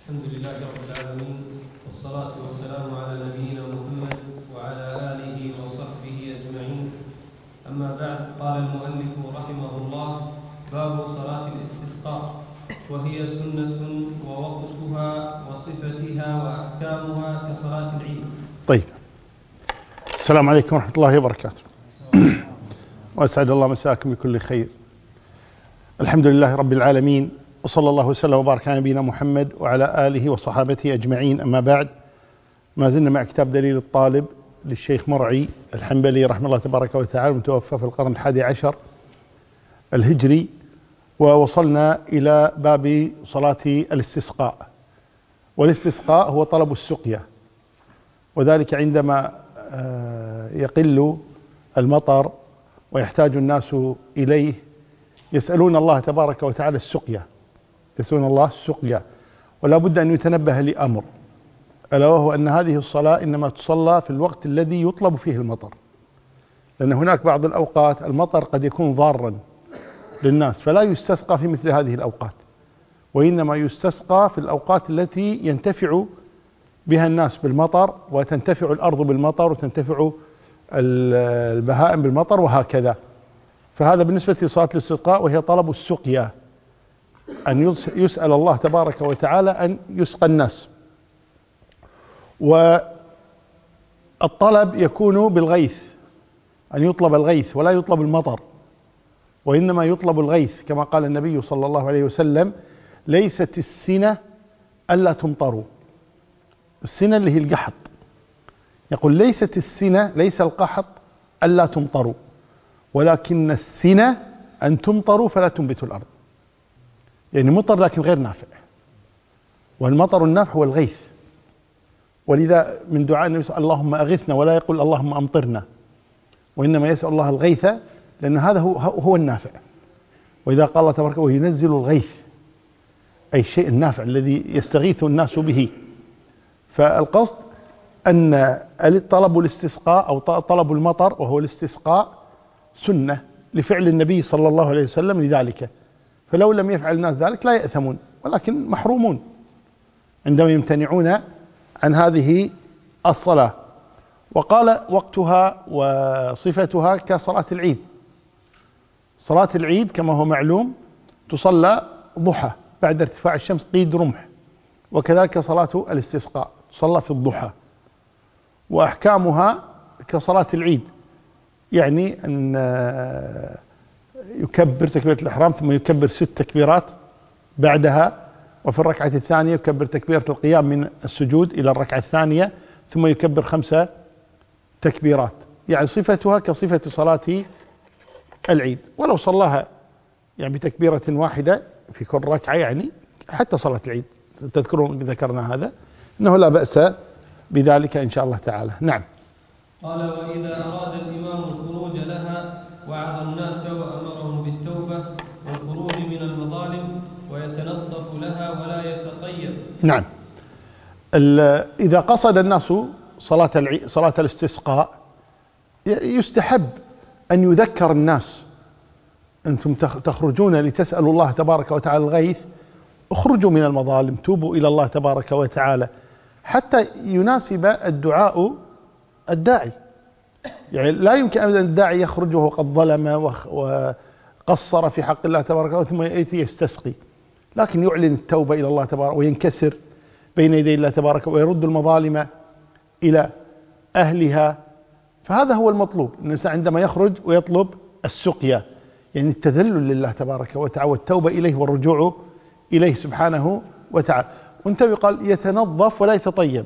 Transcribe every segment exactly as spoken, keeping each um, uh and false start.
الحمد لله رب العالمين، والصلاة والسلام على نبينا محمد وعلى آله وصحبه أجمعين. أما بعد، قال المؤلف رحمه الله: باب صلاة الاستسقاء، وهي سنة ووقتها وصفتها وأحكامها كصلاة العيد. طيب، السلام عليكم ورحمة الله وبركاته. وأسعد الله مساكم بكل خير. الحمد لله رب العالمين، وصلى الله وسلم وبارك على نبينا محمد وعلى آله وصحابته أجمعين. أما بعد، ما زلنا مع كتاب دليل الطالب للشيخ مرعي الحنبلي رحمه الله تبارك وتعالى، متوفى في القرن الحادي عشر الهجري، ووصلنا إلى باب صلاة الاستسقاء. والاستسقاء هو طلب السقيا، وذلك عندما يقل المطر ويحتاج الناس إليه يسألون الله تبارك وتعالى السقيا، يسألون الله السقيا. ولا بد أن يتنبه لأمر، ألا وهو أن هذه الصلاة إنما تصلى في الوقت الذي يطلب فيه المطر، لأن هناك بعض الأوقات المطر قد يكون ضارا للناس، فلا يستسقى في مثل هذه الأوقات، وإنما يستسقى في الأوقات التي ينتفع بها الناس بالمطر، وتنتفع الأرض بالمطر، وتنتفع البهائم بالمطر، وهكذا. فهذا بالنسبة لصلاة الاستسقاء، وهي طلب السقيا، أن يسأل الله تبارك وتعالى أن يسقى الناس. والطلب يكون بالغيث، أن يطلب الغيث ولا يطلب المطر، وإنما يطلب الغيث، كما قال النبي صلى الله عليه وسلم: ليست السنة ألا تمطروا. السنة اللي هي القحط، يقول: ليست السنة، ليس القحط ألا تمطروا، ولكن السنة أن تمطروا فلا تنبتوا الأرض. يعني مطر لكن غير نافع، والمطر النافع هو الغيث. ولذا من دعاء النبي صلى الله عليه وسلم: اللهم أغثنا، ولا يقول اللهم أمطرنا، وإنما يسأل الله الغيث، لأن هذا هو, هو النافع. وإذا قال الله تبارك وينزل الغيث، أي الشيء النافع الذي يستغيث الناس به. فالقصد أن طلب الاستسقاء أو طلب المطر وهو الاستسقاء سنة لفعل النبي صلى الله عليه وسلم لذلك، فلو لم يفعل الناس ذلك لا يأثمون، ولكن محرومون عندما يمتنعون عن هذه الصلاة. وقال: وقتها وصفتها كصلاة العيد. صلاة العيد كما هو معلوم تصلى ضحى بعد ارتفاع الشمس قيد رمح، وكذلك صلاة الاستسقاء تصلى في الضحى. وأحكامها كصلاة العيد، يعني أن يكبر تكبيرة الإحرام، ثم يكبر ست تكبيرات بعدها، وفي الركعة الثانية يكبر تكبيرة القيام من السجود إلى الركعة الثانية، ثم يكبر خمسة تكبيرات. يعني صفتها كصفة صلاة العيد، ولو صلاها يعني بتكبيرة واحدة في كل ركعة، يعني حتى صلاة العيد تذكرون ذكرنا هذا، إنه لا بأس بذلك إن شاء الله تعالى. نعم. قال: وإذا أراد الإمام الخروج لها وعظ الناس وأمرهم بالتوبة والخروج من المظالم ويتنظف لها ولا يتطيب. نعم. إذا قصد الناس صلاة العي... صلاة الاستسقاء، يستحب أن يذكر الناس: أنتم تخرجون لتسألوا الله تبارك وتعالى الغيث، اخرجوا من المظالم، توبوا إلى الله تبارك وتعالى، حتى يناسب الدعاء الداعي. يعني لا يمكن أن الداعي يخرج وهو قد ظلم وقصر في حق الله تبارك وتعالى ثم يأتي يستسقي، لكن يعلن التوبة إلى الله تبارك وينكسر بين يدي الله تبارك ويرد المظالم إلى أهلها. فهذا هو المطلوب، الإنسان عندما يخرج ويطلب السقيا، يعني التذلل لله تبارك وتعالى والتوبة إليه والرجوع إليه سبحانه وتعالى. وانتبه، قال: يتنظف ولا يتطيب.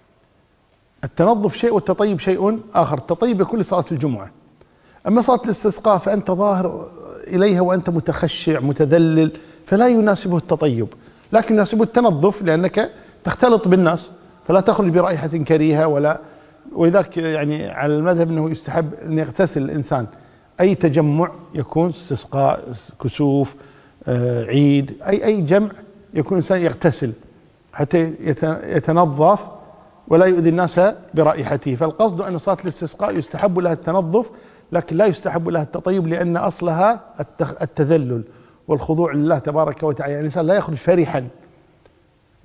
التنظف شيء والتطيب شيء آخر. التطيب يكون لصلاة الجمعة، أما صلاة الاستسقاء فأنت ظاهر إليها وأنت متخشع متذلل، فلا يناسبه التطيب، لكن يناسبه التنظف، لأنك تختلط بالناس فلا تخرج برائحة كريهة. ولا ولذلك يعني على المذهب أنه يستحب أن يغتسل الإنسان أي تجمع يكون، استسقاء، كسوف، عيد، أي أي جمع يكون الإنسان يغتسل حتى يتنظف ولا يؤذي الناس برائحته. فالقصد أن صلاة الاستسقاء يستحب لها التنظف، لكن لا يستحب لها التطيب، لأن أصلها التذلل والخضوع لله تبارك وتعالى. يعني الإنسان لا يخرج فرحا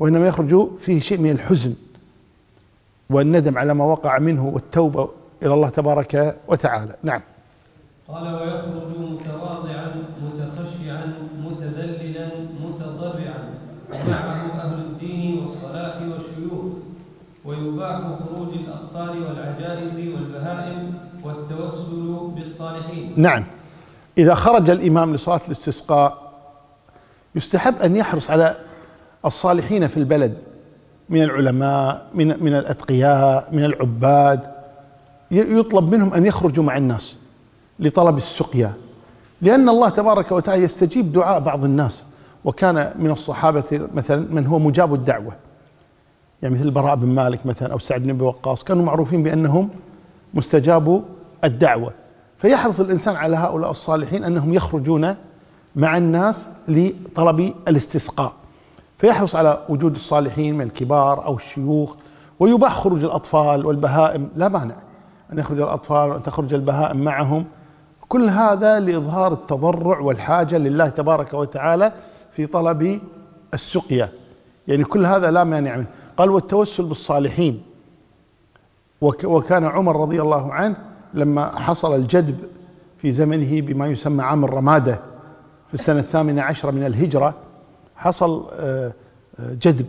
وإنما يخرج فيه شيء من الحزن والندم على ما وقع منه والتوبة إلى الله تبارك وتعالى. نعم. قال ويخرج متواضعا متخشعا متذللا متضرعا معه أهل الدين والصلاح والشيوخ، ويباح خروج الأطفال والعجائز والبهائم والتوسل بالصالحين. نعم. إذا خرج الإمام لصلاة الاستسقاء يستحب أن يحرص على الصالحين في البلد من العلماء من من الأتقياء من العباد، يطلب منهم أن يخرجوا مع الناس لطلب السقيا، لأن الله تبارك وتعالى يستجيب دعاء بعض الناس. وكان من الصحابة مثلا من هو مجاب الدعوة، يعني مثل البراء بن مالك مثلا أو سعد بن أبي وقاص، كانوا معروفين بأنهم مستجابوا الدعوة. فيحرص الإنسان على هؤلاء الصالحين أنهم يخرجون مع الناس لطلب الاستسقاء، فيحرص على وجود الصالحين من الكبار أو الشيوخ. ويباح خروج الأطفال والبهائم، لا مانع أن يخرج الأطفال وأن تخرج البهائم معهم، كل هذا لإظهار التضرع والحاجة لله تبارك وتعالى في طلب السقيا، يعني كل هذا لا مانع منه. قال والتوسل بالصالحين. وكان عمر رضي الله عنه لما حصل الجدب في زمنه بما يسمى عام الرمادة في السنة الثامنة عشرة من الهجرة، حصل جدب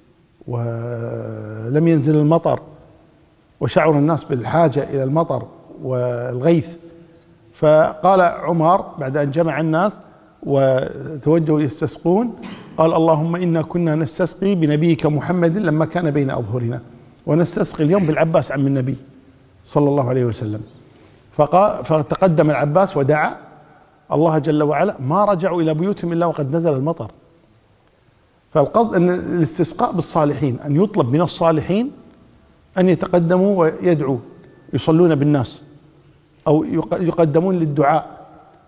ولم ينزل المطر، وشعر الناس بالحاجة إلى المطر والغيث. فقال عمر بعد أن جمع الناس وتوجهوا يستسقون، قال اللهم إنا كنا نستسقي بنبيك محمد لما كان بين أظهرنا، ونستسقي اليوم بالعباس عم النبي صلى الله عليه وسلم. فقال فتقدم العباس ودعا الله جل وعلا، ما رجعوا إلى بيوتهم إلا وقد نزل المطر. فالقصد أن الاستسقاء بالصالحين، أن يطلب من الصالحين أن يتقدموا ويدعوا، يصلون بالناس أو يقدمون للدعاء.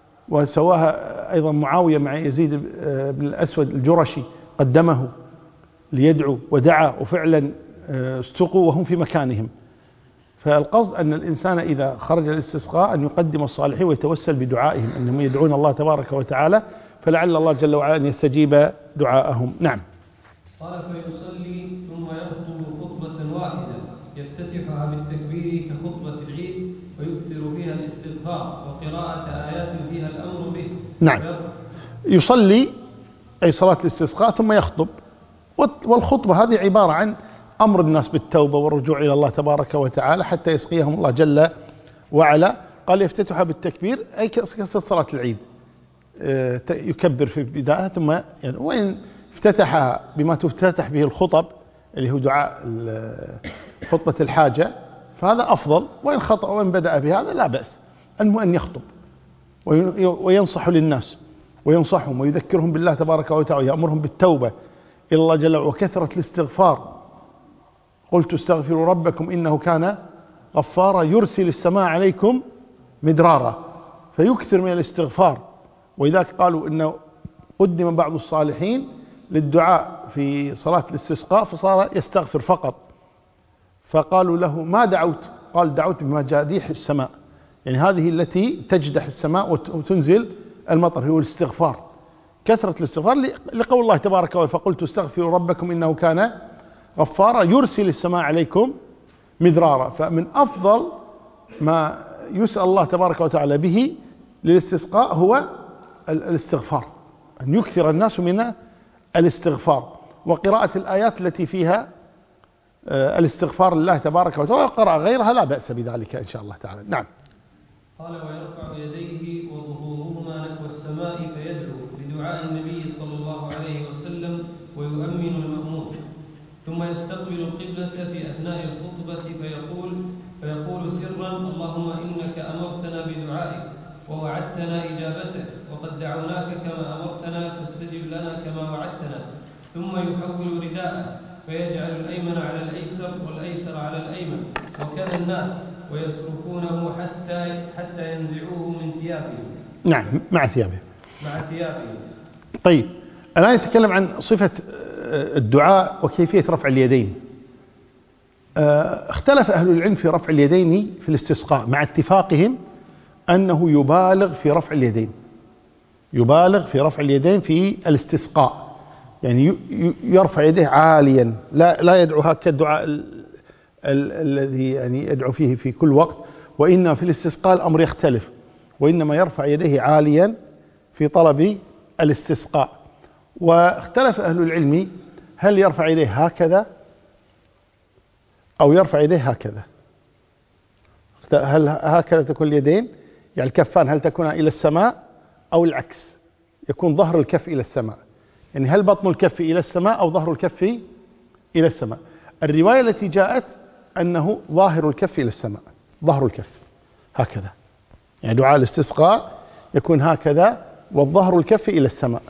وسواها أيضا معاوية مع يزيد بن الأسود الجرشي، قدمه ليدعو ودعا، وفعلا استقوا وهم في مكانهم. فالقصد أن الإنسان إذا خرج الاستسقاء أن يقدم الصالحين ويتوسل بدعائهم، أنهم يدعون الله تبارك وتعالى، فلعل الله جل وعلا أن يستجيب دعاءهم. نعم. قال فيصلي ثم يخطب خطبة واحدة يفتتحها بالتكبير كخطبة العيد، ويكثر فيها الاستغفار وقراءة آيات فيها الأمر به. نعم. يصلي أي صلاة الاستسقاء ثم يخطب، والخطبة هذه عبارة عن أمر الناس بالتوبة والرجوع إلى الله تبارك وتعالى حتى يسقيهم الله جل وعلا. قال يفتتحها بالتكبير أي كصلاة صلاة العيد، يكبر في بداية ثم يعني، وإن افتتحها بما تفتتح به الخطب اللي هو دعاء خطبة الحاجة فهذا أفضل، وإن خطأ وإن بدأ بهذا لا بأس. المهم أن يخطب وينصح للناس وينصحهم ويذكرهم بالله تبارك وتعالى، يأمرهم بالتوبة إلى الله جل وعلا وكثرة الاستغفار. قلت استغفروا ربكم إنه كان غفارا يرسل السماء عليكم مدرارا، فيكثر من الاستغفار. ولذلك قالوا إنه قدم بعض الصالحين للدعاء في صلاة الاستسقاء فصار يستغفر فقط، فقالوا له ما دعوت؟ قال دعوت بمجاديح السماء، يعني هذه التي تجدح السماء وتنزل المطر، هو الاستغفار، كثرة الاستغفار، لقول الله تبارك وتعالى فقلت استغفروا ربكم إنه كان غفارا يرسل السماء عليكم مدرارا. فمن أفضل ما يسأل الله تبارك وتعالى به للاستسقاء هو الاستغفار، أن يكثر الناس من الاستغفار وقراءة الآيات التي فيها الاستغفار لله تبارك وتعالى، وقرأ غيرها لا بأس بذلك إن شاء الله تعالى. نعم. قال ويرفع يديه وظهورهما نحو السماء فيدعو بدعاء النبي صلى الله عليه وسلم ويؤمن المأمون، ثم يستقبل القبلة في أثناء الخطبة فيقول فيقول سرا اللهم إنك أمرتنا بدعائك ووعدتنا إجابته، وقد دعوناك كما أمرتنا فاستجب لنا كما وعدتنا. ثم يحول رداءه فيجعل الأيمن على الأيسر والأيسر على الأيمن، وكذا الناس، ويتركونه حتى حتى ينزعوه من ثيابه. نعم، مع ثيابه. مع ثيابه. طيب، الآن يتكلم عن صفة الدعاء وكيفية رفع اليدين. اختلف أهل العلم في رفع اليدين في الاستسقاء، مع اتفاقهم أنه يبالغ في رفع اليدين، يبالغ في رفع اليدين في الاستسقاء، يعني يرفع يديه عاليا، لا لا يدعو هكذا الدعاء الذي يعني يدعو فيه في كل وقت، وإنما في الاستسقاء الأمر يختلف، وإنما يرفع يديه عاليا في طلب الاستسقاء. واختلف أهل العلم هل يرفع يديه هكذا أو يرفع يديه هكذا، هل هكذا تكون اليدين يعني الكفان هل تكون إلى السماء أو العكس، يكون ظهر الكف إلى السماء، يعني هل بطن الكف إلى السماء أو ظهر الكف إلى السماء. الرواية التي جاءت أنه ظاهر الكف إلى السماء، ظهر الكف هكذا، يعني دعاء الاستسقاء يكون هكذا والظهر الكف إلى السماء.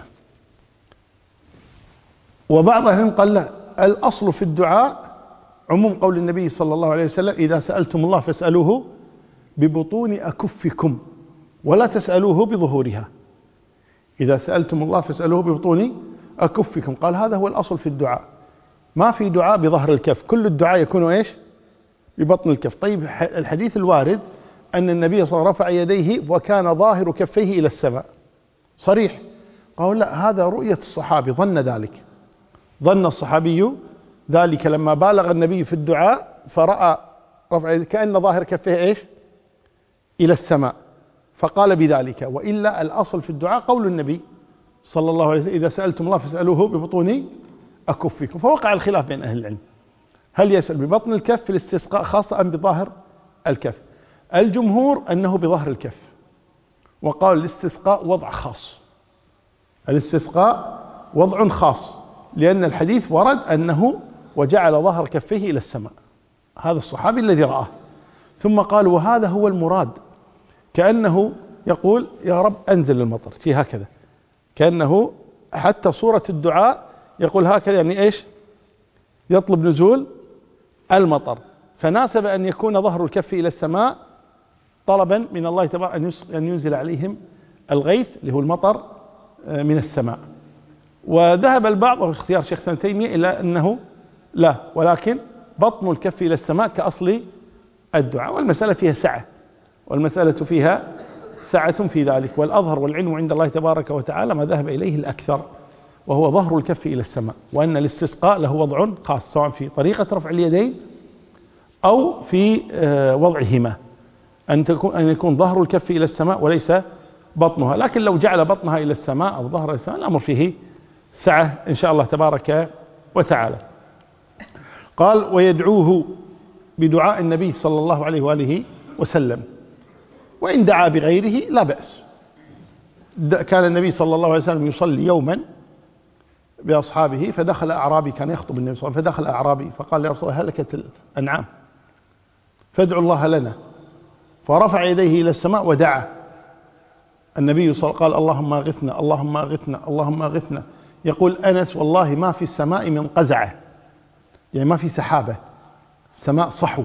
وبعض أهل قال لا، الأصل في الدعاء عموم قول النبي صلى الله عليه وسلم إذا سألتم الله فاسألوه ببطون أكفكم ولا تسألوه بظهورها، إذا سألتم الله فاسألوه ببطون أكفكم. قال هذا هو الأصل في الدعاء، ما في دعاء بظهر الكف، كل الدعاء يكون إيش؟ ببطن الكف. طيب الحديث الوارد أن النبي صلى الله عليه وسلم رفع يديه وكان ظاهر كفيه إلى السماء صريح، قالوا لا، هذا رؤية الصحابي، ظن ذلك، ظن الصحابي ذلك لما بالغ النبي في الدعاء فرأى رفع يديه كأن ظاهر كفيه إيش؟ إلى السماء، فقال بذلك. وإلا الأصل في الدعاء قول النبي صلى الله عليه وسلم إذا سألتم الله فاسألوه ببطون أكفكم. فوقع الخلاف بين أهل العلم هل يسأل ببطن الكف في الاستسقاء خاصة أم بظاهر الكف. الجمهور أنه بظهر الكف، وقال الاستسقاء وضع خاص، الاستسقاء وضع خاص، لأن الحديث ورد أنه وجعل ظهر كفيه إلى السماء، هذا الصحابي الذي رآه. ثم قال وهذا هو المراد، كأنه يقول يا رب أنزل المطر، تي هكذا، كأنه حتى صورة الدعاء يقول هكذا، يعني إيش؟ يطلب نزول المطر، فناسب أن يكون ظهر الكف إلى السماء طلبا من الله تبارك أن ينزل عليهم الغيث اللي هو المطر من السماء. وذهب البعض وهو اختيار شيخ ابن تيمية إلى أنه لا، ولكن بطن الكف إلى السماء كأصل الدعاء، والمسألة فيها سعة، والمسألة فيها سعة في ذلك. والأظهر والعلم عند الله تبارك وتعالى ما ذهب إليه الأكثر، وهو ظهر الكف إلى السماء، وأن الاستسقاء له وضع خاص سواء في طريقة رفع اليدين أو في وضعهما، أن تكون أن يكون ظهر الكف إلى السماء وليس بطنها. لكن لو جعل بطنها إلى السماء أو ظهر السماء الأمر فيه سعة إن شاء الله تبارك وتعالى. قال ويدعوه بدعاء النبي صلى الله عليه وآله وسلم، وإن دعا بغيره لا بأس. كان النبي صلى الله عليه وسلم يصلي يوما بأصحابه فدخل أعرابي، كان يخطب النبي صلى الله عليه وسلم، فدخل أعرابي فقال يا رسول الله هلكت الأنعام فادعوا الله لنا، فرفع يديه إلى السماء ودعا النبي صلى الله عليه وسلم، قال اللهم اغثنا اللهم اغثنا اللهم اغثنا. يقول أنس والله ما في السماء من قزعة، يعني ما في سحابة، السماء صحو.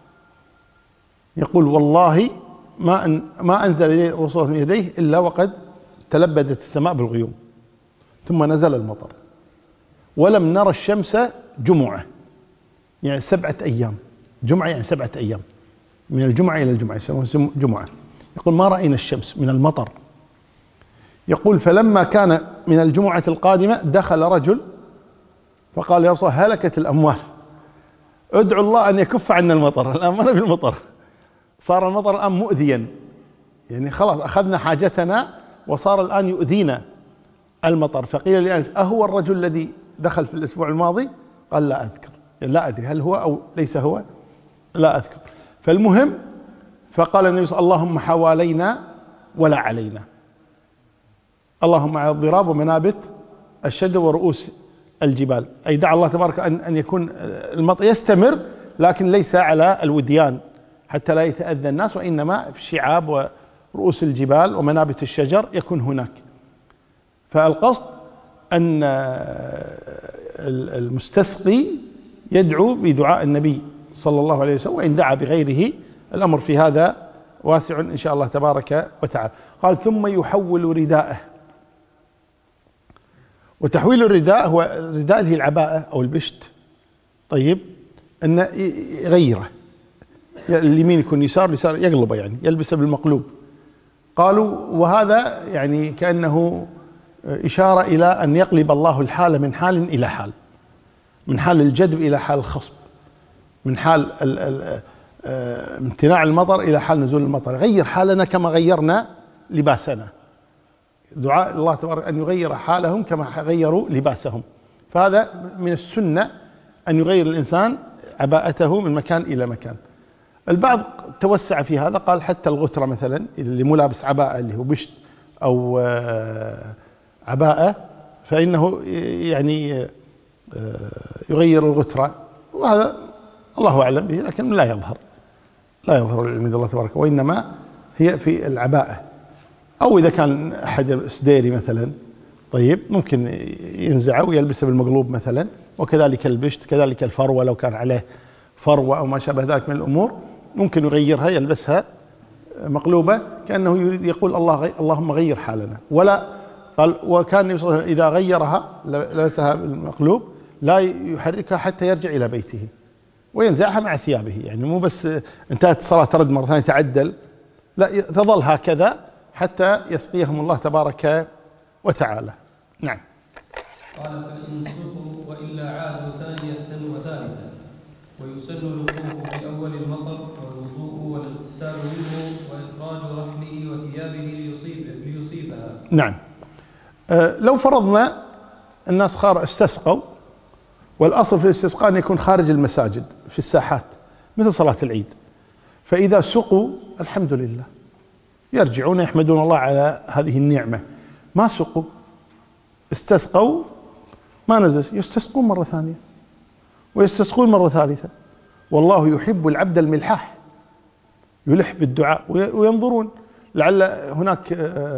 يقول والله ما أن ما أنزل الرسول من يديه إلا وقد تلبدت السماء بالغيوم، ثم نزل المطر، ولم نرى الشمس جمعة، يعني سبعة أيام، جمعة يعني سبعة أيام، من الجمعة إلى الجمعة يسمونها جمعة. يقول ما رأينا الشمس من المطر. يقول فلما كان من الجمعة القادمة دخل رجل فقال يا رسول الله هلكت الأموال، ادعوا الله أن يكف عنا المطر، الآن ما نبي المطر، صار المطر الآن مؤذيا، يعني خلاص أخذنا حاجتنا وصار الآن يؤذينا المطر. فقيل لأنس أهو الرجل الذي دخل في الأسبوع الماضي؟ قال لا أذكر، يعني لا أدري هل هو أو ليس هو، لا أذكر. فالمهم فقال النبي صلى الله عليه وسلم اللهم حوالينا ولا علينا، اللهم على الضراب ومنابت الشجر ورؤوس الجبال، أي دعا الله تبارك أن أن يكون المطر يستمر لكن ليس على الوديان حتى لا يتأذى الناس، وإنما في الشعاب ورؤوس الجبال ومنابت الشجر يكون هناك. فالقصد أن المستسقي يدعو بدعاء النبي صلى الله عليه وسلم، وإن دعا بغيره الأمر في هذا واسع إن شاء الله تبارك وتعالى. قال ثم يحول رداءه، وتحويل الرداء هو الرداء اللي هي العباءة أو البشت، طيب أن يغيره، اليمين يكون يسار، يسار يقلبه، يعني يلبسه بالمقلوب. قالوا وهذا يعني كأنه إشارة إلى أن يقلب الله الحال من حال إلى حال، من حال الجدب إلى حال الخصب، من حال ال ال امتناع المطر إلى حال نزول المطر. غير حالنا كما غيرنا لباسنا. دعاء الله تبارك أن يغير حالهم كما غيروا لباسهم. فهذا من السنة أن يغير الإنسان عباءته من مكان إلى مكان. البعض توسع في هذا، قال حتى الغترة مثلا اللي مو لابس عباءة اللي هو بشت أو عباءة فإنه يعني يغير الغترة، وهذا الله أعلم به، لكن لا يظهر لا يظهر العلم عند الله تبارك، وإنما هي في العباءة. أو إذا كان أحد سديري مثلا طيب ممكن ينزعه ويلبسه بالمقلوب مثلا، وكذلك البشت، كذلك الفروة لو كان عليه فروة أو ما شابه ذلك من الأمور ممكن يغيرها يلبسها مقلوبة، كأنه يقول الله غي اللهم غير حالنا. ولا قال وكان إذا غيرها لبسها بالمقلوب لا يحركها حتى يرجع إلى بيته وينزعها مع ثيابه، يعني مو بس انتهت الصلاة ترد مرة ثانية تعدل، لا تظل هكذا حتى يسقيهم الله تبارك وتعالى. نعم. قال فإن سقوا وإلا عادوا ثانية وثالثة، ويسن الوقوف في أول المطر والوضوء والاغتسال منه وإخراج رحله وثيابه ليصيب ليصيبها. نعم. أه لو فرضنا الناس خار استسقوا، والأصل في الاستسقاء أن يكون خارج المساجد في الساحات مثل صلاة العيد، فإذا سقوا الحمد لله يرجعون يحمدون الله على هذه النعمة. ما سقوا استسقوا ما نزل، يستسقون مرة ثانية ويستسقون مرة ثالثة، والله يحب العبد الملحاح يلح بالدعاء وينظرون. لعل هناك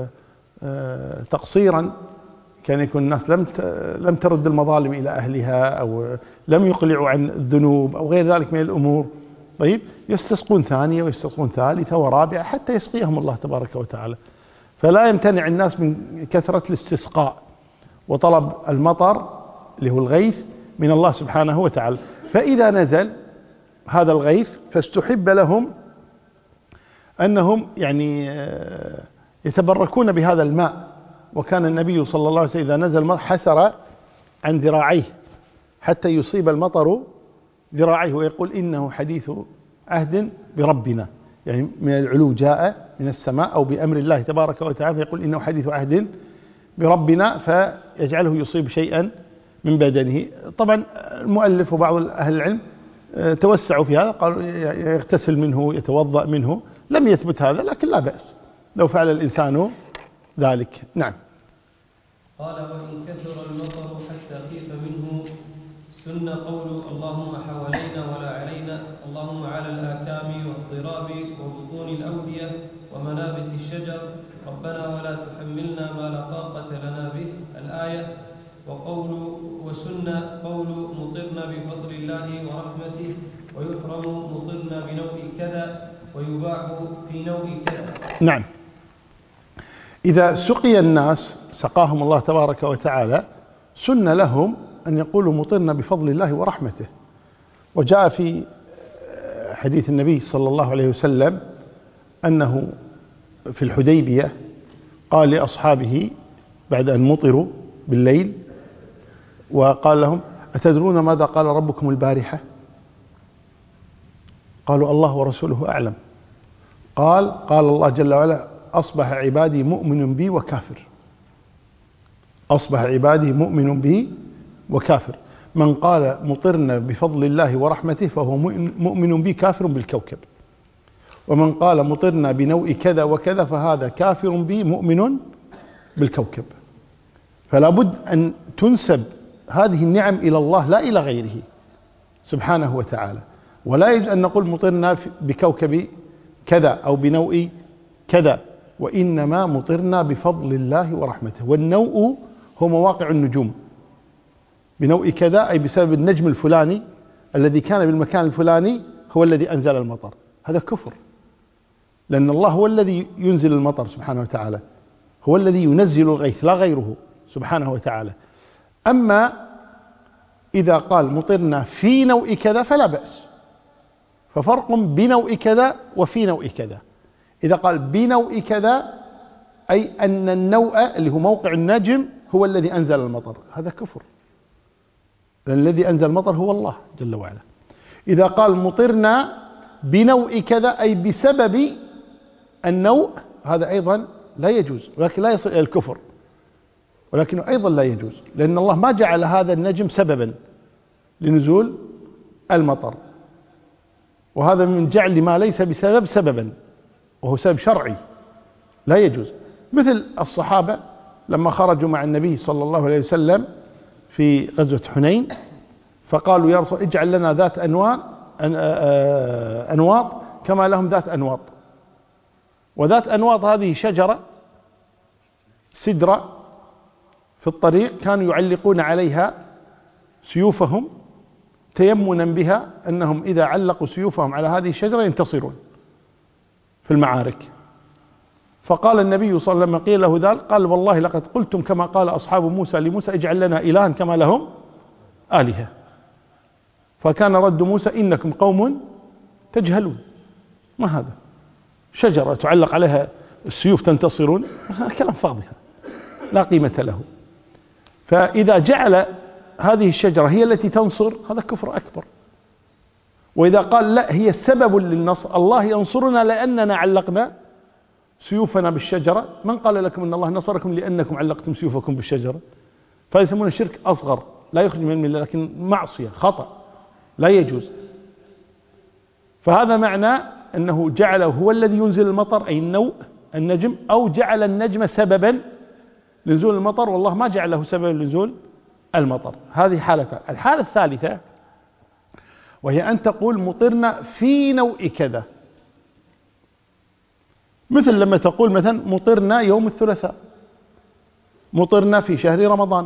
تقصيرا كان يكون الناس لم لم ترد المظالم إلى أهلها أو لم يقلعوا عن الذنوب أو غير ذلك من الأمور، طيب يستسقون ثانية ويستسقون ثالثة ورابعة حتى يسقيهم الله تبارك وتعالى. فلا يمتنع الناس من كثرة الاستسقاء وطلب المطر اللي هو الغيث من الله سبحانه وتعالى. فإذا نزل هذا الغيث فاستحب لهم أنهم يعني يتبركون بهذا الماء. وكان النبي صلى الله عليه وسلم إذا نزل حسر عن ذراعيه حتى يصيب المطر ذراعيه، ويقول إنه حديث عهد بربنا، يعني من العلو جاء من السماء أو بأمر الله تبارك وتعالى، فيقول إنه حديث عهد بربنا فيجعله يصيب شيئا من بدنه. طبعا المؤلف وبعض أهل العلم توسعوا في هذا، قالوا يغتسل منه يتوضأ منه، لم يثبت هذا لكن لا بأس لو فعل الإنسان ذلك. نعم. قال وإن كثر المطر حتى خيف منه سن قول اللهم حوالينا ولا علينا، اللهم على الآكام والضراب وبطون الأودية ومنابت الشجر، ربنا ولا تحملنا ما لا طاقة لنا به، الآية. وقول وسن قول مطرنا بفضل الله ورحمته، ويحرم مطرنا بنوع كذا ويباع في نوع كذا. نعم. إذا سقي الناس سقاهم الله تبارك وتعالى سن لهم أن يقولوا مطرنا بفضل الله ورحمته. وجاء في حديث النبي صلى الله عليه وسلم أنه في الحديبية قال لأصحابه بعد أن مطروا بالليل وقال لهم أتدرون ماذا قال ربكم البارحة؟ قالوا الله ورسوله أعلم. قال قال الله جل وعلا أصبح عبادي مؤمن بي وكافر. أصبح عبادي مؤمن بي وكافر. من قال مطرنا بفضل الله ورحمته فهو مؤمن بي كافر بالكوكب، ومن قال مطرنا بنوء كذا وكذا فهذا كافر بي مؤمن بالكوكب. فلا بد أن تنسب هذه النعم إلى الله لا إلى غيره سبحانه وتعالى. ولا يجوز أن نقول مطرنا بكوكب كذا أو بنوء كذا، وإنما مطرنا بفضل الله ورحمته. والنوء هو مواقع النجوم، بنوء كذا أي بسبب النجم الفلاني الذي كان بالمكان الفلاني هو الذي أنزل المطر. هذا كفر، لأن الله هو الذي ينزل المطر سبحانه وتعالى، هو الذي ينزل الغيث لا غيره سبحانه وتعالى. أما إذا قال مطرنا في نوء كذا فلا بأس، ففرق بنوء كذا وفي نوء كذا. إذا قال بنوء كذا أي أن النوء اللي هو موقع النجم هو الذي أنزل المطر، هذا كفر، لأن الذي أنزل المطر هو الله جل وعلا. إذا قال مطرنا بنوء كذا أي بسبب النوء، هذا أيضا لا يجوز، ولكن لا يصل إلى الكفر، ولكنه أيضا لا يجوز، لأن الله ما جعل هذا النجم سببا لنزول المطر، وهذا من جعل ما ليس بسبب سببا، وهو سبب شرعي لا يجوز. مثل الصحابة لما خرجوا مع النبي صلى الله عليه وسلم في غزوة حنين، فقالوا يا رسول اجعل لنا ذات أنواط أنواط كما لهم ذات أنواط. وذات أنواط هذه شجرة سدرة في الطريق، كانوا يعلقون عليها سيوفهم تيمنا بها أنهم إذا علقوا سيوفهم على هذه الشجرة ينتصرون في المعارك. فقال النبي صلى الله عليه وسلم قيل له ذلك قال والله لقد قلتم كما قال أصحاب موسى لموسى اجعل لنا إلها كما لهم آلهة. فكان رد موسى إنكم قوم تجهلون، ما هذا شجرة تعلق عليها السيوف تنتصرون، كلام فاضي لا قيمة له. فإذا جعل هذه الشجرة هي التي تنصر هذا كفر أكبر. وإذا قال لا هي السبب للنصر، الله ينصرنا لأننا علقنا سيوفنا بالشجرة، من قال لكم أن الله نصركم لأنكم علقتم سيوفكم بالشجرة؟ فيسمونه شرك أصغر لا يخرج من الملة، لكن معصية خطأ لا يجوز. فهذا معنى أنه جعله هو الذي ينزل المطر أي النوء النجم، أو جعل النجم سببا لنزول المطر، والله ما جعله سببا لنزول المطر. هذه حالة. الحالة الثالثة وهي أن تقول مطرنا في نوء كذا، مثل لما تقول مثلا مطرنا يوم الثلاثاء، مطرنا في شهر رمضان،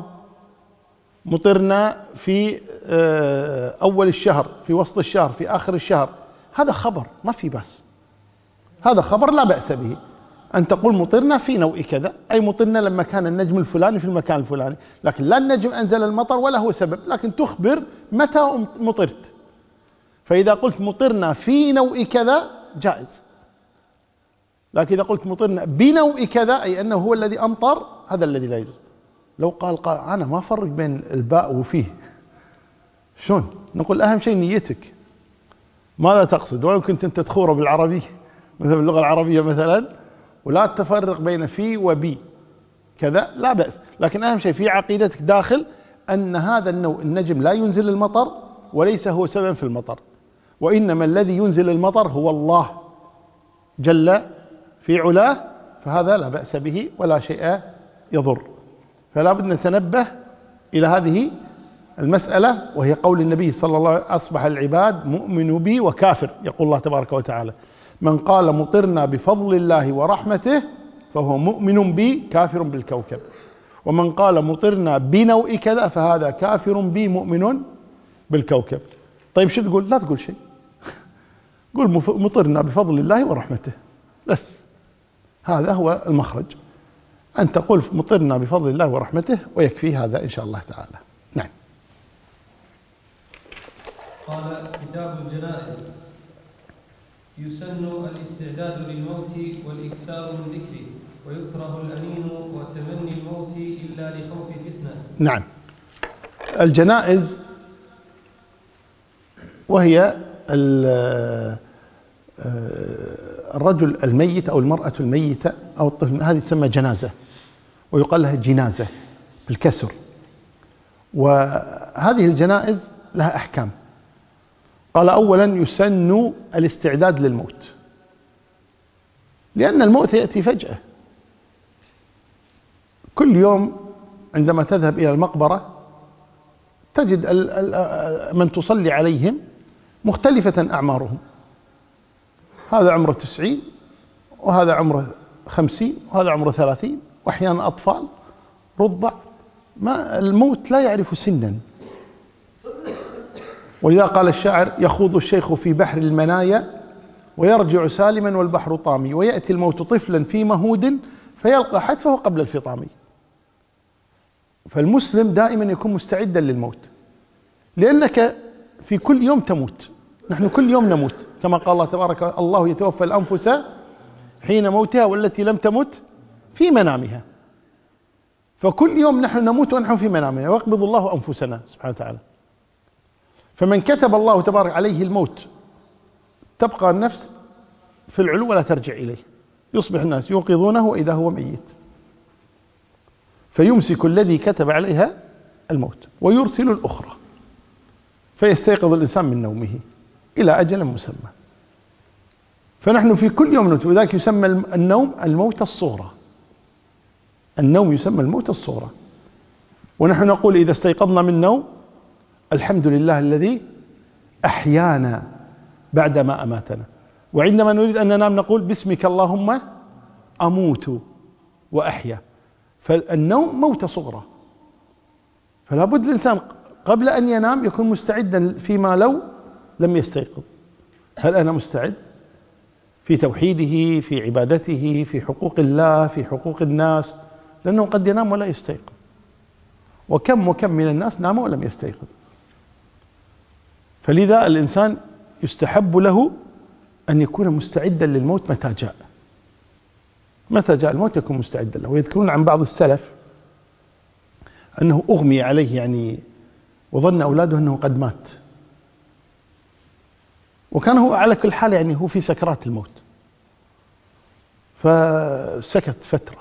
مطرنا في أول الشهر، في وسط الشهر، في آخر الشهر، هذا خبر ما في بأس، هذا خبر لا بأس به. أن تقول مطرنا في نوء كذا أي مطرنا لما كان النجم الفلاني في المكان الفلاني، لكن لا النجم أنزل المطر ولا هو سبب، لكن تخبر متى مطرت. فإذا قلت مطرنا في نوء كذا جائز، لكن إذا قلت مطرنا بنوء كذا أي أنه هو الذي أمطر، هذا الذي لا يجوز. لو قال قال أنا ما أفرق بين الباء وفيه، شلون؟ نقول أهم شيء نيتك، ماذا تقصد؟ ولو كنت أنت تخوره بالعربي مثل باللغة العربية مثلا، ولا تفرق بين في وبي كذا لا بأس، لكن أهم شيء في عقيدتك داخل أن هذا النوع النجم لا ينزل المطر وليس هو سبب في المطر، وإنما الذي ينزل المطر هو الله جل في علاه، فهذا لا بأس به ولا شيء يضر. فلا بد نتنبه إلى هذه المسألة، وهي قول النبي صلى الله عليه وسلم أصبح العباد مؤمن بي وكافر، يقول الله تبارك وتعالى من قال مطرنا بفضل الله ورحمته فهو مؤمن بي كافر بالكوكب، ومن قال مطرنا بنوء كذا فهذا كافر بي مؤمن بالكوكب. طيب شو تقول؟ لا تقول شيء، قول مطرنا بفضل الله ورحمته بس، هذا هو المخرج، أن تقول مطرنا بفضل الله ورحمته ويكفي هذا إن شاء الله تعالى. نعم. قال كتاب الجنائز: يسن الاستعداد للموت والإكثار من ذكره، ويكره الأنين وتمني الموت إلا لخوف فتنة. نعم. الجنائز وهي الرجل الميت أو المرأة الميتة أو الطفل، هذه تسمى جنازة، ويقال لها جنازة بالكسر. وهذه الجنائز لها أحكام. قال أولا يسن الاستعداد للموت، لأن الموت يأتي فجأة. كل يوم عندما تذهب إلى المقبرة تجد من تصلي عليهم مختلفة أعمارهم، هذا عمره تسعين، وهذا عمره خمسين، وهذا عمره ثلاثين، وأحيانا أطفال رضع. ما الموت لا يعرف سنا، ولذا قال الشاعر يخوض الشيخ في بحر المنايا ويرجع سالما والبحر طامي، ويأتي الموت طفلا في مهود فيلقى حتفه قبل الفطام. فالمسلم دائما يكون مستعدا للموت، لأنك في كل يوم تموت، نحن كل يوم نموت، كما قال الله تبارك الله يتوفى الأنفس حين موتها والتي لم تمت في منامها. فكل يوم نحن نموت ونحن في منامنا، ويقبض الله أنفسنا سبحانه وتعالى. فمن كتب الله تبارك عليه الموت تبقى النفس في العلو ولا ترجع إليه، يصبح الناس يوقظونه وإذا هو ميت، فيمسك الذي كتب عليها الموت ويرسل الأخرى، فيستيقظ الإنسان من نومه إلى أجل مسمى. فنحن في كل يوم نموت، وذلك يسمى النوم الموت الصغرى. النوم يسمى الموت الصغرى. ونحن نقول إذا استيقظنا من النوم الحمد لله الذي أحيانا بعدما أماتنا، وعندما نريد أن ننام نقول باسمك اللهم أموت وأحيا. فالنوم موت صغرى، فلا بد الإنسان قبل أن ينام يكون مستعدا فيما لو لم يستيقظ. هل أنا مستعد في توحيده، في عبادته، في حقوق الله، في حقوق الناس؟ لأنه قد ينام ولا يستيقظ، وكم وكم من الناس نام ولم يستيقظ. فلذا الإنسان يستحب له أن يكون مستعدا للموت متى جاء. متى جاء الموت يكون مستعدا له. ويذكرون عن بعض السلف أنه أغمي عليه يعني وظن أولاده أنه قد مات، وكان هو على كل حال يعني هو في سكرات الموت، فسكت فترة،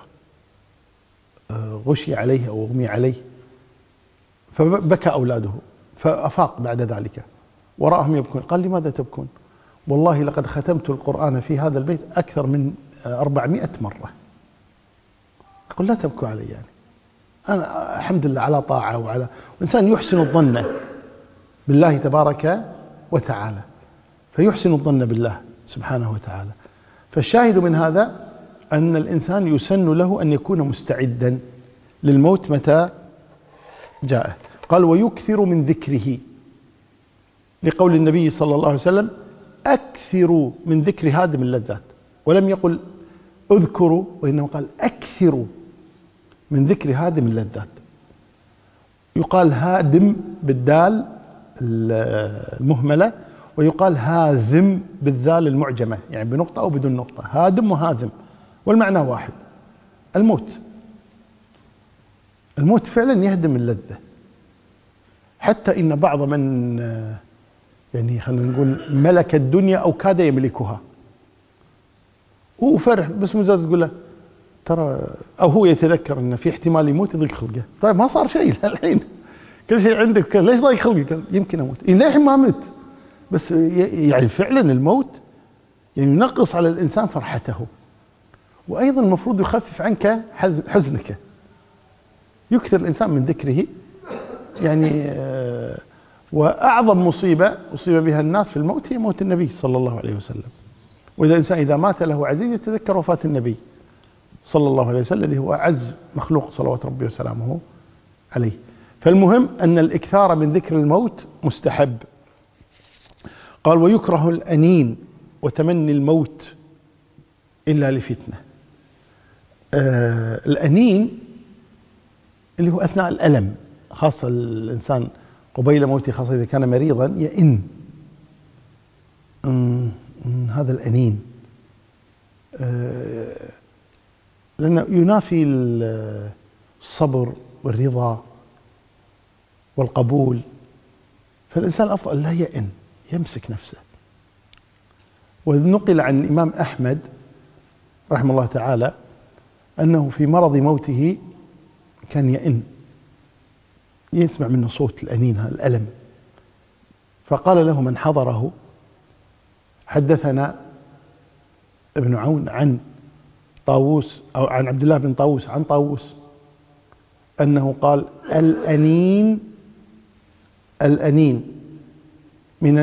غشي عليه أو أغمي عليه، فبكى أولاده، فأفاق بعد ذلك ورأهم يبكون. قال لماذا تبكون؟ والله لقد ختمت القرآن في هذا البيت أكثر من أربعمائة مرة. أقول لا تبكوا علي، يعني أنا الحمد لله على طاعة، وعلى الإنسان يحسن الظن بالله تبارك وتعالى، فيحسن الظن بالله سبحانه وتعالى. فالشاهد من هذا أن الإنسان يسن له أن يكون مستعدا للموت متى جاءه. قال ويكثر من ذكره، لقول النبي صلى الله عليه وسلم أكثروا من ذكر هادم اللذات، ولم يقل اذكروا، وإنما قال أكثروا من ذكر هادم اللذات. يقال هادم بالدال المهملة، ويقال هاذم بالذال المعجمة، يعني بنقطة أو بدون نقطة. هادم وهاذم والمعنى واحد، الموت. الموت فعلا يهدم اللذة، حتى إن بعض من يعني خلينا نقول ملك الدنيا أو كاد يملكها، هو فرح بس مجرد تقول له ترى، أو هو يتذكر أن في احتمال يموت يضيق خلقه. طيب ما صار شيء الحين، كل شيء عندك، ليش ضيق خلقك؟ يمكن أموت، إيه الحين ما مت، بس يعني فعلا الموت يعني ينقص على الإنسان فرحته، وأيضا المفروض يخفف عنك حزنك. يكثر الإنسان من ذكره، يعني آه وأعظم مصيبة أصيب بها الناس في الموت هي موت النبي صلى الله عليه وسلم. وإذا الإنسان إذا مات له عزيز يتذكر وفاة النبي صلى الله عليه وسلم الذي هو أعز مخلوق صلوات ربي وسلامه عليه. فالمهم أن الإكثار من ذكر الموت مستحب. قال ويكره الأنين وتمني الموت إلا لفتنة. آه الأنين اللي هو أثناء الألم، خاصة الإنسان قبيل موته، خاصة إذا كان مريضا يئن. هذا الأنين آه لأنه ينافي الصبر والرضا والقبول، فالإنسان الأفضل لا يئن، يمسك نفسه. ونقل عن الإمام أحمد رحمه الله تعالى أنه في مرض موته كان يئن، يسمع منه صوت الأنين، الألم، فقال له من حضره حدثنا ابن عون عن طاووس أو عن عبد الله بن طاووس عن طاووس أنه قال الأنين الأنين من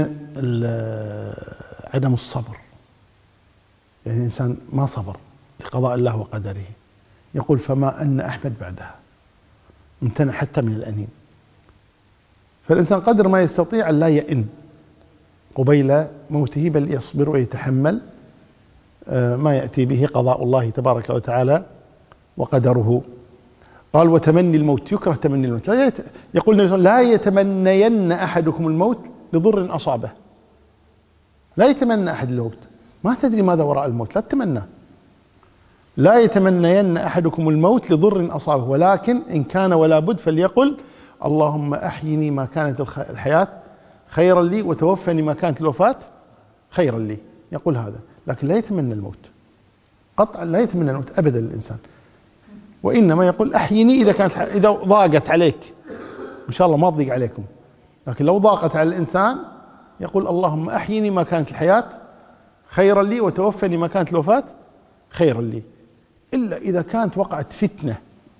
عدم الصبر، يعني الإنسان ما صبر لقضاء الله وقدره. يقول فما أن أحمد بعدها امتنع حتى من الأنين. فالإنسان قدر ما يستطيع أن لا يئن قبيل موته، بل يصبر ويتحمل ما يأتي به قضاء الله تبارك وتعالى وقدره. قال وتمني الموت، يكره تمني الموت. لا يت... يقول النبي لا يتمنين أحدكم الموت لضر أصابه. لا يتمنى أحد الموت، ما تدري ماذا وراء الموت، لا تتمنى، لا يتمنين أحدكم الموت لضر أصابه، ولكن إن كان ولا بد فليقل اللهم أحيني ما كانت الحياة خيرا لي وتوفني ما كانت الوفاة خيرا لي، يقول هذا، لكن لا يتمنى الموت قطعا، لا يتمنى الموت أبدا الإنسان، وإنما يقول أحيني إذا كانت إذا ضاقت عليك، إن شاء الله ما تضيق عليكم، لكن لو ضاقت على الإنسان يقول اللهم أحيني ما كانت الحياة خيرا لي وتوفني ما كانت الوفاة خيرا لي، إلا إذا كانت وقعت فتنة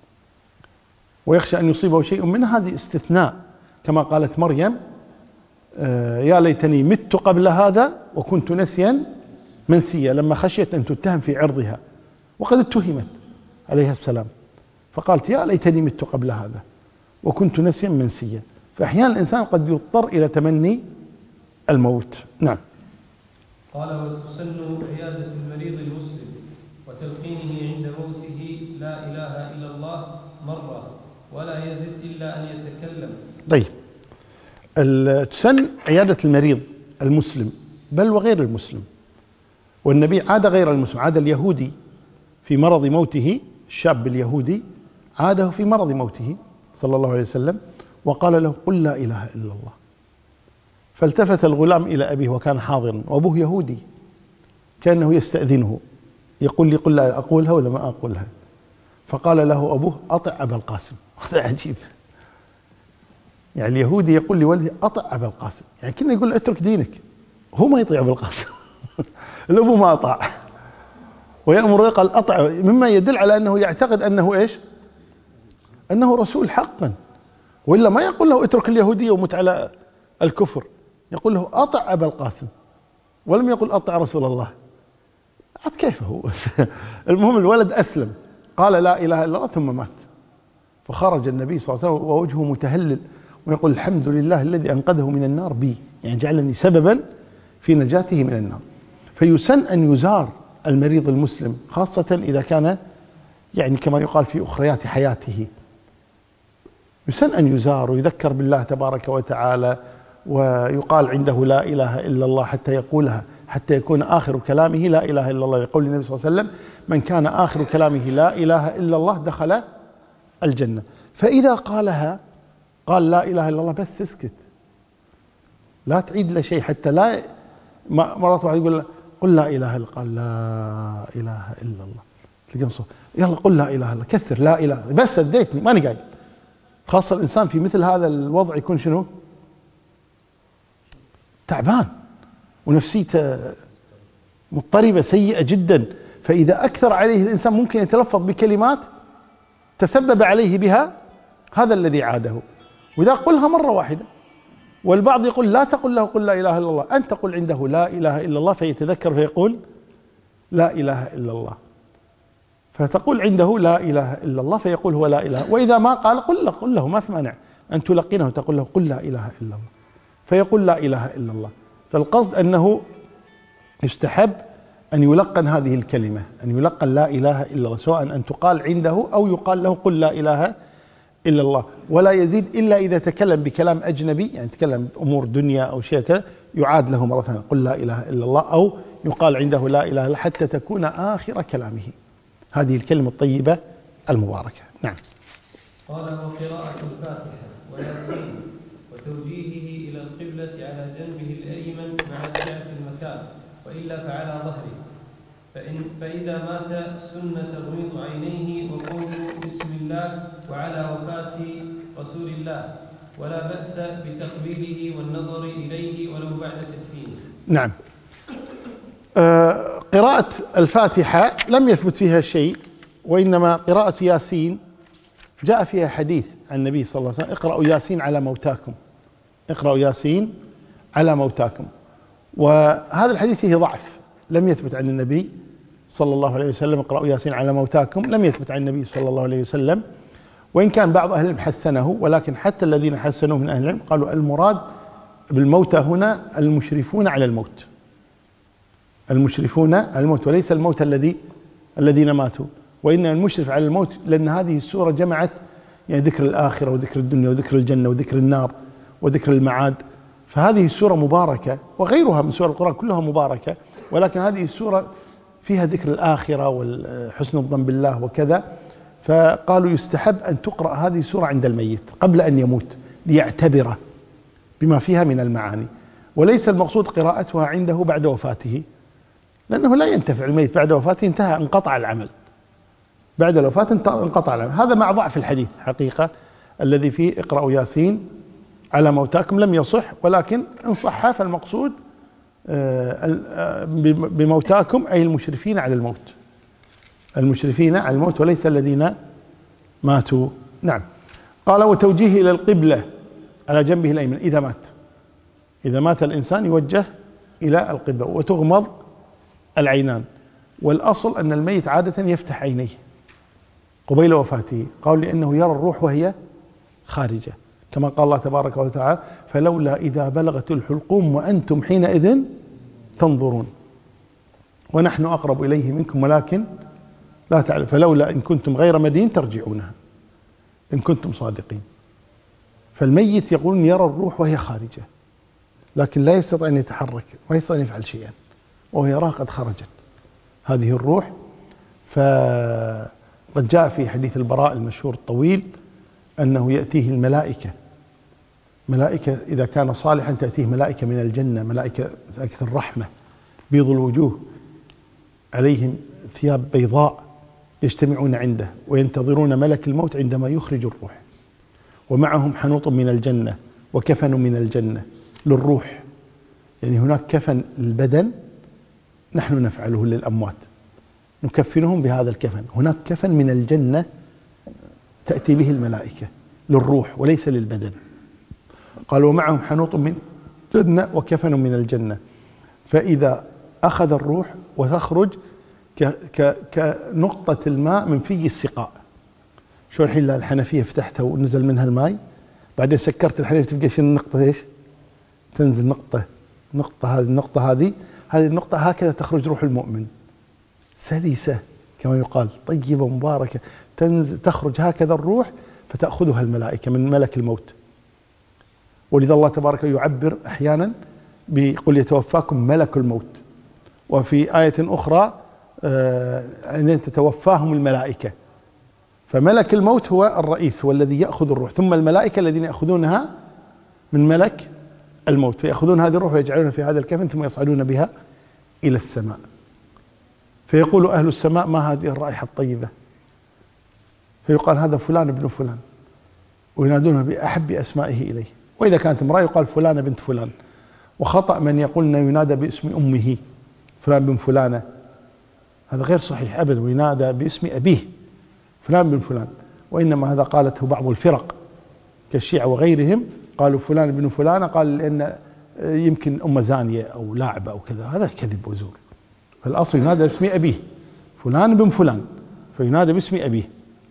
ويخشى أن يصيبه شيء منها، هذه استثناء، كما قالت مريم آه يا ليتني مت قبل هذا وكنت نسيا منسيا، لما خشيت أن تتهم في عرضها وقد اتهمت عليها السلام، فقالت يا ليتني مت قبل هذا وكنت نسيا منسيا. فأحيانا الإنسان قد يضطر إلى تمني الموت. نعم. قال وتسن عيادة المريض المسلم وتلقينه عند موته لا إله إلا الله مرة ولا يزد إلا أن يتكلم. طيب، تسن عيادة المريض المسلم بل وغير المسلم، والنبي عاد غير المسلم، عاد اليهودي في مرض موته، الشاب اليهودي عاده في مرض موته صلى الله عليه وسلم وقال له قل لا إله إلا الله، فالتفت الغلام إلى أبيه وكان حاضرا وأبوه يهودي كأنه يستأذنه يقول لي قل لا أقولها ولا ما أقولها، فقال له أبوه أطع أبا القاسم. هذا عجيب، يعني اليهودي يقول لولده أطع أبا القاسم، يعني كنا يقول اترك دينك، هو ما يطيع أبا القاسم الأبو ما أطاع ويأمر يقال أطع، مما يدل على أنه يعتقد أنه إيش؟ أنه رسول حقا، وإلا ما يقول له اترك اليهودية ومت على الكفر، يقول له أطع أبا القاسم ولم يقل أطع رسول الله. عاد كيف هو المهم الولد أسلم قال لا إله إلا الله ثم مات، فخرج النبي صلى الله عليه وسلم ووجهه متهلل ويقول الحمد لله الذي أنقذه من النار بي، يعني جعلني سببا في نجاته من النار. فيسن أن يزار المريض المسلم خاصة إذا كان يعني كما يقال في أخريات حياته، يسن أن يزار ويذكر بالله تبارك وتعالى، ويقال عنده لا إله إلا الله حتى يقولها، حتى يكون آخر كلامه لا إله إلا الله، يقول النبي صلى الله عليه وسلم من كان آخر كلامه لا إله إلا الله دخل الجنة. فإذا قالها قال لا إله إلا الله بس اسكت، لا تعيد له شيء، حتى لا مرات واحد يقول قل لا إله إلا، قال لا إله إلا الله تلقى صوت يلا قل لا إله إلا الله، كثر لا إله بس اديتني ماني قاعد. خاصة الإنسان في مثل هذا الوضع يكون شنو؟ تعبان ونفسيته مضطربة سيئة جدا، فإذا أكثر عليه الإنسان ممكن يتلفظ بكلمات تسبب عليه بها هذا الذي عاده، وإذا قلها مرة واحدة. والبعض يقول لا تقل له قل لا إله إلا الله، أنت قل عنده لا إله إلا الله فيتذكر فيقول لا إله إلا الله، فتقول عنده لا إله إلا الله فيقول هو لا إله، وإذا ما قال قل له قل له ما في مانع أن تلقنه وتقول له قل لا إله إلا الله فيقول لا إله إلا الله. فالقصد أنه يستحب أن يلقن هذه الكلمة، أن يلقن لا إله إلا الله، سواء أن تقال عنده أو يقال له قل لا إله إلا الله، ولا يزيد إلا إذا تكلم بكلام أجنبي، يعني تكلم أمور دنيا أو شيء كذا يعاد له مرة ثانية قل لا إله إلا الله، أو يقال عنده لا إله إلا الله حتى تكون آخر كلامه هذه الكلمة الطيبة المباركة. نعم. قال وقراءة الفاتحة وياسين وتوجيهه إلى القبلة على جنبه الأيمن مع سعة المكان، وإلا فعلى ظهره، فإن فإذا مات سن تغميض عينيه وقول بسم الله وعلى وفاة رسول الله، ولا بأس بتقبيله والنظر إليه ولو بعد تدفينه. نعم. آه قراءة الفاتحة لم يثبت فيها شيء، وإنما قراءة ياسين جاء فيها حديث عن النبي صلى الله عليه وسلم اقرأوا ياسين على موتاكم، اقرأوا ياسين على موتاكم، وهذا الحديث فيه ضعف، لم يثبت عن النبي صلى الله عليه وسلم اقرأوا ياسين على موتاكم، لم يثبت عن النبي صلى الله عليه وسلم، وإن كان بعض أهل العلم حسنه، ولكن حتى الذين حسنوه من أهل العلم قالوا المراد بالموتى هنا المشرفون على الموت، المشرفون على الموت وليس الموت الذي الذين ماتوا، وإن المشرف على الموت لأن هذه السورة جمعت يعني ذكر الآخرة وذكر الدنيا وذكر الجنة وذكر النار وذكر المعاد، فهذه السورة مباركة، وغيرها من سور القرآن كلها مباركة، ولكن هذه السورة فيها ذكر الآخرة وحسن الظن بالله وكذا، فقالوا يستحب أن تقرأ هذه السورة عند الميت قبل أن يموت ليعتبره بما فيها من المعاني، وليس المقصود قراءتها عنده بعد وفاته، لأنه لا ينتفع الميت بعد وفاته، انتهى انقطع العمل بعد الوفاة، انقطع العمل. هذا مع ضعف الحديث حقيقة الذي فيه اقرأوا ياسين على موتاكم لم يصح، ولكن إن صح فالمقصود بموتاكم أي المشرفين على الموت، المشرفين على الموت وليس الذين ماتوا. نعم. قال وتوجيه إلى القبلة على جنبه الأيمن إذا مات، إذا مات الإنسان يوجه إلى القبلة وتغمض العينان، والأصل أن الميت عادة يفتح عينيه قبيل وفاته، قال لأنه يرى الروح وهي خارجة، كما قال الله تبارك وتعالى فلولا إذا بلغت الحلقوم وأنتم حينئذ تنظرون ونحن أقرب إليه منكم ولكن لا تعلم فلولا إن كنتم غير مدين ترجعونها إن كنتم صادقين. فالميت يقولون يرى الروح وهي خارجة، لكن لا يستطيع أن يتحرك ولا يستطيع أن يفعل شيئا، وهو يراها قد خرجت هذه الروح. فقد جاء في حديث البراء المشهور الطويل أنه يأتيه الملائكة، ملائكة إذا كان صالحا تأتيه ملائكة من الجنة، ملائكة ملائكة الرحمة بيض الوجوه عليهم ثياب بيضاء يجتمعون عنده وينتظرون ملك الموت عندما يخرج الروح، ومعهم حنوط من الجنة وكفن من الجنة للروح. يعني هناك كفن البدن نحن نفعله للأموات نكفنهم بهذا الكفن، هناك كفن من الجنة تأتي به الملائكة للروح وليس للبدن. قال ومعهم حنوط من الجنة وكفن من الجنة، فإذا أخذ الروح وتخرج كنقطة الماء من في السقاء. شو الحين الحنفية فتحتها ونزل منها الماء، بعدين سكرت الحنفية تبقى شنو النقطة ايش؟ تنزل نقطة نقطة هذه النقطة هذه هذه النقطة هكذا تخرج روح المؤمن سلسة كما يقال طيبة مباركة، تنزل تخرج هكذا الروح فتأخذها الملائكة من ملك الموت. ولذا الله تبارك يعبر أحيانا بيقول يتوفاكم ملك الموت، وفي آية أخرى أن تتوفاهم الملائكة. فملك الموت هو الرئيس والذي يأخذ الروح، ثم الملائكة الذين يأخذونها من ملك الموت، فيأخذون هذه الروح ويجعلونها في هذا الكفن ثم يصعدون بها إلى السماء. فيقول أهل السماء ما هذه الرائحة الطيبة؟ فيقال هذا فلان ابن فلان، وينادونه بأحب أسمائه إليه. وإذا كانت امرأة يقال فلانة بنت فلان. وخطأ من يقول أنه ينادى باسم أمه فلان بن فلانة، هذا غير صحيح أبدا، وينادى باسم أبيه فلان بن فلان، وإنما هذا قالته بعض الفرق كالشيعة وغيرهم، قالوا فلان بن فلانة قال لأن يمكن أم زانية أو لاعبة أو كذا، هذا كذب وزور. فالأصل ينادى باسم أبيه فلان بن فلان، فينادى باسم أبيه،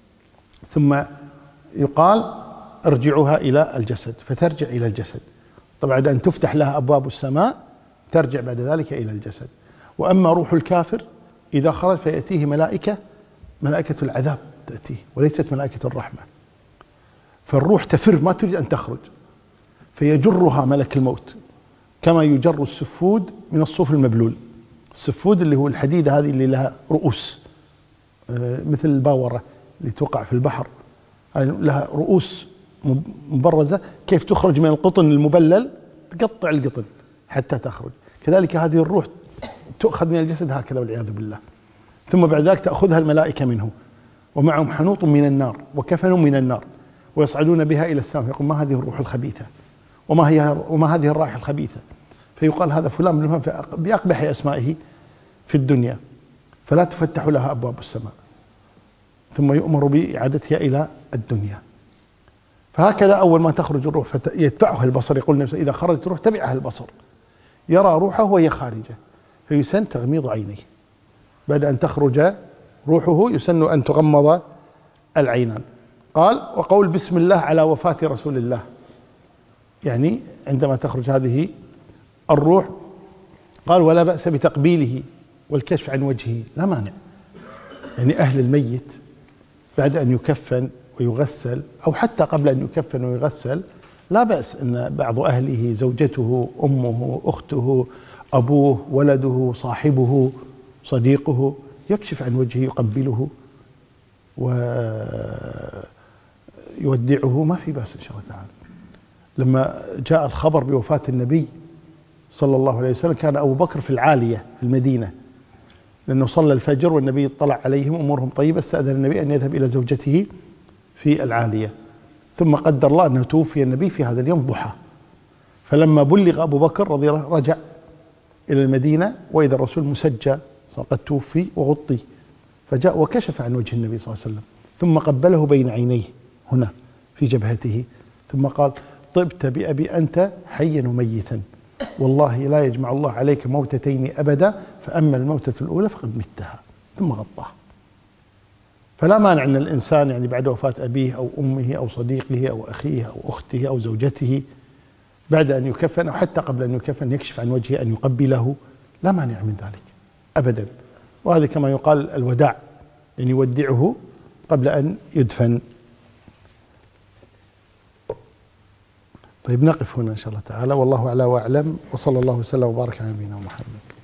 ثم يقال ارجعوها إلى الجسد فترجع إلى الجسد. طبعا أن تفتح لها أبواب السماء ترجع بعد ذلك إلى الجسد. وأما روح الكافر إذا خرج فيأتيه ملائكة ملائكة العذاب تأتيه وليست ملائكة الرحمة، فالروح تفر ما تريد أن تخرج، فيجرها ملك الموت كما يجر السفود من الصوف المبلول. السفود اللي هو الحديدة هذه اللي لها رؤوس مثل الباورة اللي توقع في البحر، لها رؤوس مبرزة، كيف تخرج من القطن المبلل تقطع القطن حتى تخرج، كذلك هذه الروح تؤخذ من الجسد هكذا والعياذ بالله، ثم بعد ذلك تأخذها الملائكة منه، ومعهم حنوط من النار وكفن من النار، ويصعدون بها إلى السماء. يقول ما هذه الروح الخبيثة وما هي وما هذه الرائحة الخبيثة؟ فيقال هذا فلان بن فلان بأقبح أسمائه في الدنيا، فلا تفتح لها أبواب السماء، ثم يؤمر بإعادتها إلى الدنيا. فهكذا أول ما تخرج الروح فيتبعها البصر، يقول نفسه إذا خرجت الروح تبعها البصر، يرى روحه وهي خارجة، فيسن تغميض عينيه بعد أن تخرج روحه، يسن أن تغمض العينان. قال وقول بسم الله على وفاة رسول الله، يعني عندما تخرج هذه الروح. قال ولا بأس بتقبيله والكشف عن وجهه، لا مانع، يعني أهل الميت بعد أن يكفن ويغسل أو حتى قبل أن يكفن ويغسل لا بأس أن بعض أهله زوجته أمه أخته أبوه ولده صاحبه صديقه يكشف عن وجهه يقبله ويودعه، ما في بأس إن شاء الله تعالى. لما جاء الخبر بوفاة النبي صلى الله عليه وسلم كان أبو بكر في العالية في المدينة، لأنه صلى الفجر والنبي اطلع عليهم أمورهم طيبة، استأذن النبي أن يذهب إلى زوجته في العالية، ثم قدر الله أنه توفي النبي في هذا اليوم ضحى. فلما بلغ أبو بكر رضي الله رجع إلى المدينة وإذا الرسول مسجى قد توفي وغطي، فجاء وكشف عن وجه النبي صلى الله عليه وسلم ثم قبله بين عينيه هنا في جبهته، ثم قال: طبت بأبي أنت حيا وميتا، والله لا يجمع الله عليك موتتين أبدا، فأما الموتة الأولى فقد متها، ثم غطاه. فلا مانع أن الإنسان يعني بعد وفاة أبيه أو أمه أو صديقه أو أخيه أو أخته أو زوجته بعد أن يكفن أو حتى قبل أن يكفن يكشف عن وجهه أن يقبله، لا مانع من ذلك أبدا. وهذا كما يقال الوداع، يعني يودعه قبل أن يدفن. طيب نقف هنا إن شاء الله تعالى، والله أعلى وأعلم، وصلى الله وسلم وبارك على نبينا محمد.